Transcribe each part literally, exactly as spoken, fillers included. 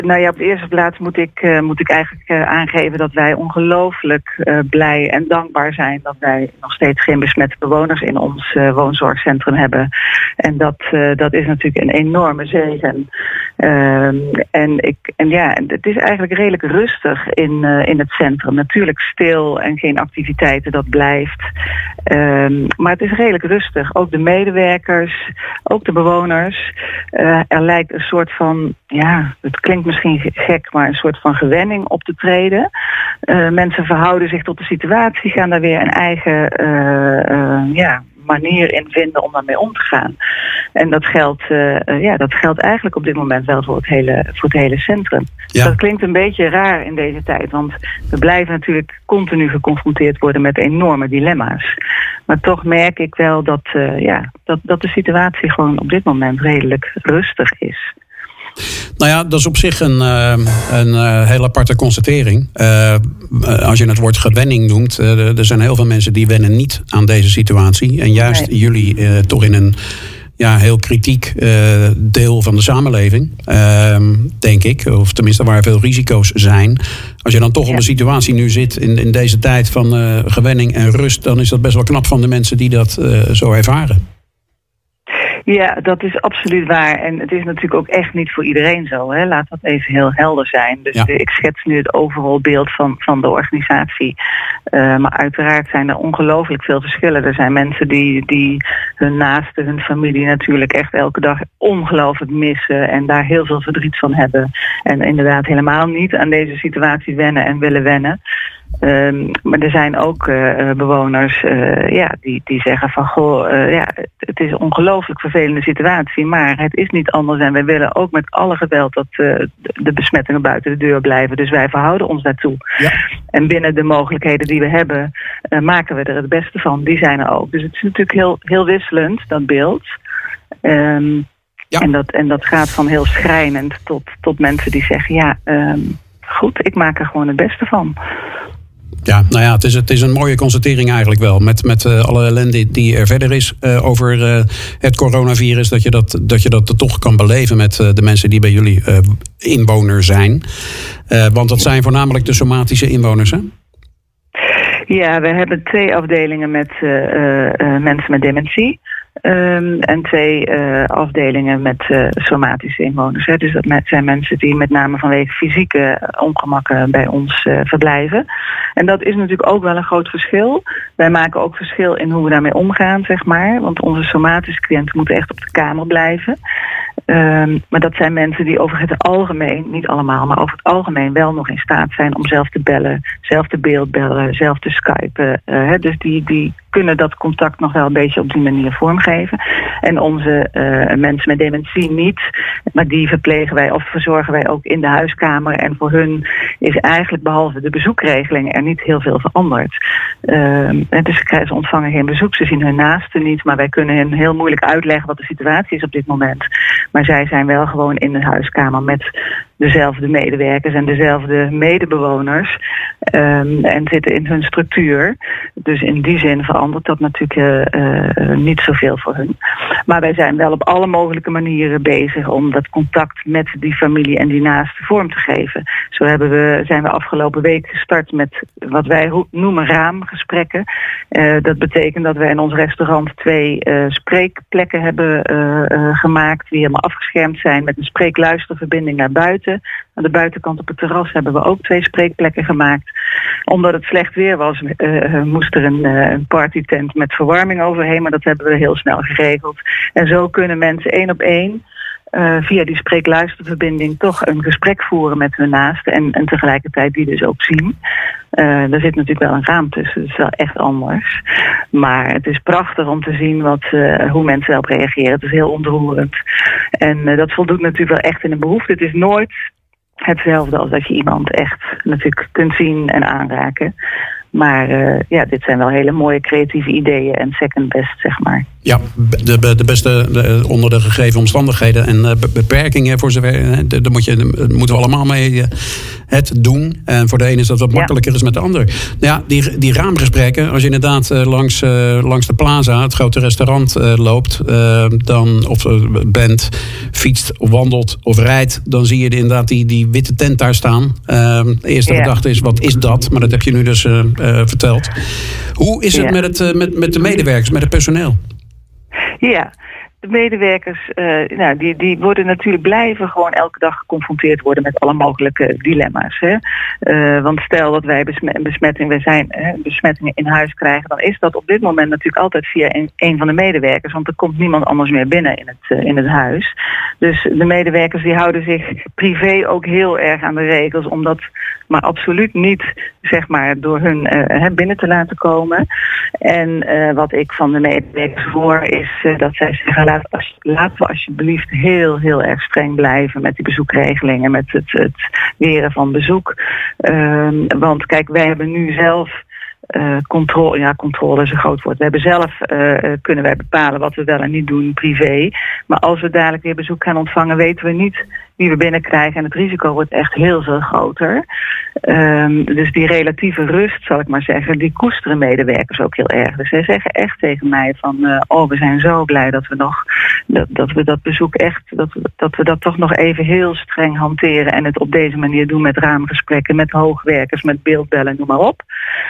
Nou ja, op de eerste plaats moet ik, uh, moet ik eigenlijk uh, aangeven dat wij ongelooflijk uh, blij en dankbaar zijn dat wij nog steeds geen besmette bewoners in ons uh, woonzorgcentrum hebben. En dat, uh, dat is natuurlijk een enorme zegen. Uh, en, ik, en ja, het is eigenlijk redelijk rustig in, uh, in het centrum. Natuurlijk stil en geen activiteiten, dat blijft. Uh, maar het is redelijk rustig. Ook de medewerkers, ook de bewoners. Uh, er lijkt een soort van, ja, het klinkt misschien gek, maar een soort van gewenning op te treden. Uh, mensen verhouden zich tot de situatie, gaan daar weer een eigen uh, uh, ja, manier in vinden om daarmee om te gaan. En dat geldt, uh, uh, ja, dat geldt eigenlijk op dit moment wel voor het hele, voor het hele centrum. Ja. Dat klinkt een beetje raar in deze tijd, want we blijven natuurlijk continu geconfronteerd worden met enorme dilemma's. Maar toch merk ik wel dat, uh, ja, dat, dat de situatie gewoon op dit moment redelijk rustig is. Nou ja, dat is op zich een, uh, een uh, hele aparte constatering. Uh, als je het woord gewenning noemt, uh, er zijn heel veel mensen die wennen niet aan deze situatie. En juist nee. jullie uh, toch in een ja, heel kritiek uh, deel van de samenleving, uh, denk ik. Of tenminste waar veel risico's zijn. Als je dan toch ja. op een situatie nu zit in, in deze tijd van uh, gewenning en rust, dan is dat best wel knap van de mensen die dat uh, zo ervaren. Ja, dat is absoluut waar. En het is natuurlijk ook echt niet voor iedereen zo. Hè? Laat dat even heel helder zijn. Dus ja. ik schets nu het overal beeld van, van de organisatie. Uh, maar uiteraard zijn er ongelooflijk veel verschillen. Er zijn mensen die, die hun naasten, hun familie natuurlijk echt elke dag ongelooflijk missen. En daar heel veel verdriet van hebben. En inderdaad helemaal niet aan deze situatie wennen en willen wennen. Um, maar er zijn ook uh, bewoners uh, ja, die, die zeggen van goh, uh, ja, het is een ongelooflijk vervelende situatie, maar het is niet anders en wij willen ook met alle geweld dat uh, de besmettingen buiten de deur blijven. Dus wij verhouden ons daartoe. Ja. En binnen de mogelijkheden die we hebben, uh, maken we er het beste van. Die zijn er ook. Dus het is natuurlijk heel, heel wisselend, dat beeld. Um, ja. en, dat, en dat gaat van heel schrijnend tot, tot mensen die zeggen ja, um, goed, ik maak er gewoon het beste van. Ja, nou ja, het is, het is een mooie constatering eigenlijk wel. Met, met uh, alle ellende die er verder is uh, over uh, het coronavirus. Dat je dat, dat je dat toch kan beleven met uh, de mensen die bij jullie uh, inwoner zijn. Uh, want dat zijn voornamelijk de somatische inwoners, hè? Ja, we hebben twee afdelingen met uh, uh, mensen met dementie. Um, en twee uh, afdelingen met uh, somatische inwoners. Hè. Dus dat zijn mensen die met name vanwege fysieke ongemakken bij ons uh, verblijven. En dat is natuurlijk ook wel een groot verschil. Wij maken ook verschil in hoe we daarmee omgaan, zeg maar. Want onze somatische cliënten moeten echt op de kamer blijven. Um, maar dat zijn mensen die over het algemeen, niet allemaal, maar over het algemeen wel nog in staat zijn om zelf te bellen, zelf te beeldbellen, zelf te skypen. Uh, hè. Dus die, die kunnen dat contact nog wel een beetje op die manier vormgeven. En onze uh, mensen met dementie niet, maar die verplegen wij of verzorgen wij ook in de huiskamer. En voor hun is eigenlijk behalve de bezoekregeling er niet heel veel veranderd. Uh, dus ze ontvangen geen bezoek, ze zien hun naasten niet, maar wij kunnen hen heel moeilijk uitleggen wat de situatie is op dit moment. Maar zij zijn wel gewoon in de huiskamer met dezelfde medewerkers en dezelfde medebewoners. Um, en zitten in hun structuur. Dus in die zin verandert dat natuurlijk uh, uh, niet zoveel voor hun. Maar wij zijn wel op alle mogelijke manieren bezig om dat contact met die familie en die naasten vorm te geven. Zo hebben we, zijn we afgelopen week gestart met wat wij noemen raamgesprekken. Uh, dat betekent dat wij in ons restaurant twee uh, spreekplekken hebben uh, uh, gemaakt die helemaal afgeschermd zijn met een spreekluisterverbinding naar buiten. Aan de buitenkant op het terras hebben we ook twee spreekplekken gemaakt. Omdat het slecht weer was, uh, moest er een, uh, een partytent met verwarming overheen. Maar dat hebben we heel snel geregeld. En zo kunnen mensen één op één uh, via die spreekluisterverbinding toch een gesprek voeren met hun naasten. En, en tegelijkertijd die dus ook zien. Uh, er zit natuurlijk wel een raam tussen, dat is wel echt anders. Maar het is prachtig om te zien wat, uh, hoe mensen daarop reageren. Het is heel ontroerend. En uh, dat voldoet natuurlijk wel echt in een behoefte. Het is nooit hetzelfde als dat je iemand echt natuurlijk kunt zien en aanraken. Maar uh, ja, dit zijn wel hele mooie creatieve ideeën en second best, zeg maar. Ja, de, de beste de, onder de gegeven omstandigheden en uh, beperkingen voor zover. Daar moet je, moeten we allemaal mee uh, het doen. En voor de ene is dat wat makkelijker is met de ander. Nou ja, die, die raamgesprekken, als je inderdaad uh, langs, uh, langs de plaza, het grote restaurant, uh, loopt, uh, dan, of uh, bent, fietst, of wandelt of rijdt, dan zie je inderdaad die, die witte tent daar staan. Uh, de eerste ja. gedachte is, wat is dat? Maar dat heb je nu dus uh, uh, verteld. Hoe is het ja. met, het, uh, met, met de medewerkers, met het personeel? Ja. De medewerkers, uh, nou, die, die worden natuurlijk blijven gewoon elke dag geconfronteerd worden met alle mogelijke dilemma's. Hè? Uh, want stel dat wij besmetting, wij zijn, hè, besmettingen in huis krijgen, dan is dat op dit moment natuurlijk altijd via een, een van de medewerkers. Want er komt niemand anders meer binnen in het, uh, in het huis. Dus de medewerkers die houden zich privé ook heel erg aan de regels, om dat maar absoluut niet, zeg maar, door hun uh, binnen te laten komen. En uh, wat ik van de medewerkers hoor is uh, dat zij zeggen, laat, als, laten we alsjeblieft heel, heel erg streng blijven met die bezoekregelingen, met het, het weren van bezoek. Uh, want kijk, wij hebben nu zelf Uh, controle, ja, controle is een groot woord. We hebben zelf, uh, kunnen wij bepalen wat we wel en niet doen privé. Maar als we dadelijk weer bezoek gaan ontvangen, weten we niet wie we binnenkrijgen. En het risico wordt echt heel veel groter. Um, dus die relatieve rust, zal ik maar zeggen, die koesteren medewerkers ook heel erg. Dus zij zeggen echt tegen mij van, uh, oh, we zijn zo blij dat we nog, dat, dat we dat bezoek echt, dat we, dat we dat toch nog even heel streng hanteren. En het op deze manier doen met raamgesprekken, met hoogwerkers, met beeldbellen, noem maar op.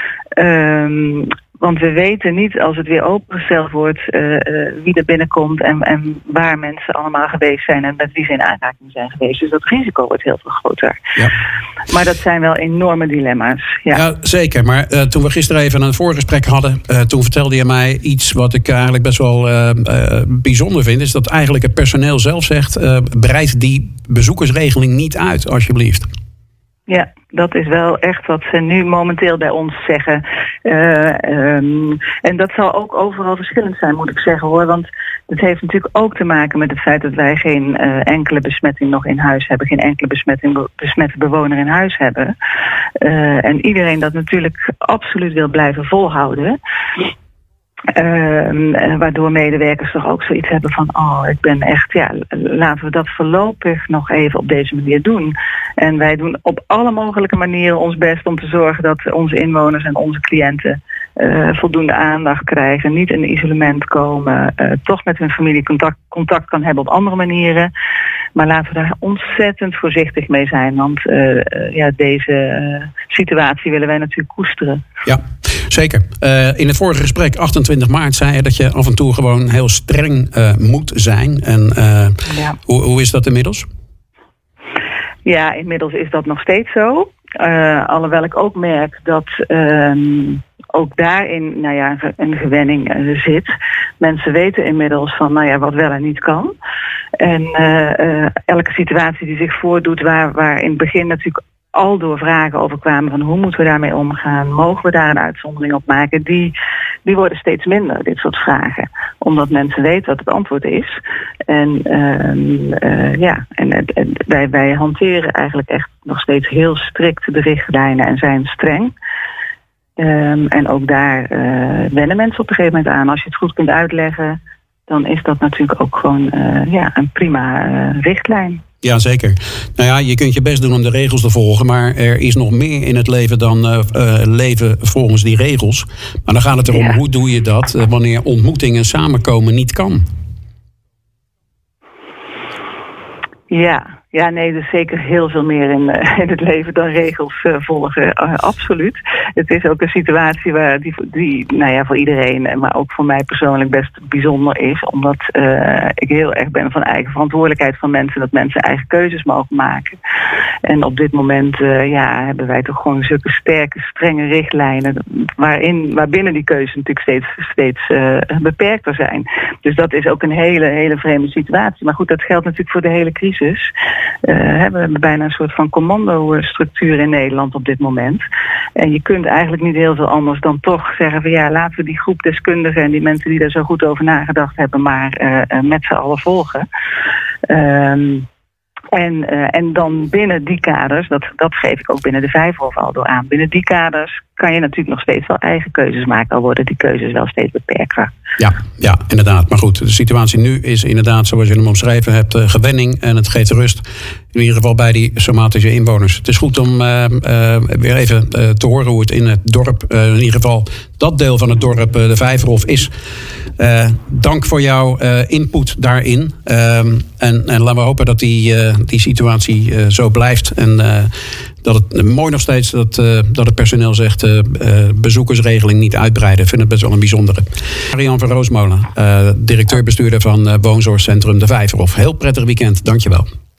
Um, want we weten niet, als het weer opengesteld wordt, uh, uh, wie er binnenkomt en, en waar mensen allemaal geweest zijn en met wie ze in aanraking zijn geweest. Dus dat risico wordt heel veel groter. Ja. Maar dat zijn wel enorme dilemma's. Ja, ja zeker. Maar uh, toen we gisteren even een voorgesprek hadden, uh, toen vertelde je mij iets wat ik eigenlijk best wel uh, uh, bijzonder vind. Is dat eigenlijk het personeel zelf zegt, uh, breid die bezoekersregeling niet uit, alsjeblieft. Ja, dat is wel echt wat ze nu momenteel bij ons zeggen. Uh, um, en dat zal ook overal verschillend zijn, moet ik zeggen hoor. Want het heeft natuurlijk ook te maken met het feit dat wij geen uh, enkele besmetting nog in huis hebben. Geen enkele besmetting, besmette bewoner in huis hebben. Uh, en iedereen dat natuurlijk absoluut wil blijven volhouden. Uh, waardoor medewerkers toch ook zoiets hebben van, oh, ik ben echt, ja, laten we dat voorlopig nog even op deze manier doen. En wij doen op alle mogelijke manieren ons best om te zorgen dat onze inwoners en onze cliënten uh, voldoende aandacht krijgen, niet in isolement komen, uh, toch met hun familie contact, contact kan hebben op andere manieren. Maar laten we daar ontzettend voorzichtig mee zijn, want uh, uh, ja, deze uh, situatie willen wij natuurlijk koesteren. Ja, zeker. Uh, in het vorige gesprek, achtentwintig maart, zei je dat je af en toe gewoon heel streng uh, moet zijn. En uh, ja. hoe, hoe is dat inmiddels? Ja, inmiddels is dat nog steeds zo. Uh, alhoewel ik ook merk dat uh, ook daarin, nou ja, een gewenning uh, zit. Mensen weten inmiddels van, nou ja, wat wel en niet kan. En uh, uh, elke situatie die zich voordoet, waar, waar in het begin natuurlijk al door vragen over kwamen van hoe moeten we daarmee omgaan, mogen we daar een uitzondering op maken, die, die worden steeds minder, dit soort vragen. Omdat mensen weten wat het antwoord is. En uh, uh, ja, en, en wij, wij hanteren eigenlijk echt nog steeds heel strikt de richtlijnen en zijn streng. Um, en ook daar uh, wennen mensen op een gegeven moment aan. Als je het goed kunt uitleggen, dan is dat natuurlijk ook gewoon uh, ja, een prima uh, richtlijn. Ja, zeker. Nou ja, je kunt je best doen om de regels te volgen, maar er is nog meer in het leven dan uh, uh, leven volgens die regels. Maar dan gaat het erom, ja. Hoe doe je dat uh, wanneer ontmoetingen samenkomen niet kan? Ja. Ja, nee, er is zeker heel veel meer in, uh, in het leven dan regels uh, volgen. Uh, absoluut. Het is ook een situatie waar die, die, nou ja, voor iedereen, maar ook voor mij persoonlijk best bijzonder is. Omdat uh, ik heel erg ben van eigen verantwoordelijkheid van mensen, dat mensen eigen keuzes mogen maken. En op dit moment, uh, ja, hebben wij toch gewoon zulke sterke, strenge richtlijnen, waarin, waarbinnen die keuzes natuurlijk steeds, steeds uh, beperkter zijn. Dus dat is ook een hele, hele vreemde situatie. Maar goed, dat geldt natuurlijk voor de hele crisis. Uh, we hebben bijna een soort van commandostructuur in Nederland op dit moment. En je kunt eigenlijk niet heel veel anders dan toch zeggen van ja, laten we die groep deskundigen en die mensen die daar zo goed over nagedacht hebben, maar uh, met z'n allen volgen. Um, En, uh, en dan binnen die kaders, dat, dat geef ik ook binnen de Vijver al door aan. Binnen die kaders kan je natuurlijk nog steeds wel eigen keuzes maken, al worden die keuzes wel steeds beperkter. Ja, ja, inderdaad. Maar goed, de situatie nu is inderdaad, zoals je hem omschreven hebt, uh, gewenning en het geeft rust. In ieder geval bij die somatische inwoners. Het is goed om uh, uh, weer even uh, te horen hoe het in het dorp, uh, in ieder geval dat deel van het dorp, uh, de Vijverhof is. Uh, dank voor jouw uh, input daarin. Uh, en, en laten we hopen dat die, uh, die situatie uh, zo blijft. En uh, dat het uh, mooi nog steeds dat, uh, dat het personeel zegt uh, uh, bezoekersregeling niet uitbreiden. Ik vind het best wel een bijzondere. Marian van Roosmolen, uh, directeur-bestuurder van uh, woonzorgcentrum De Vijverhof. Heel prettig weekend, dankjewel.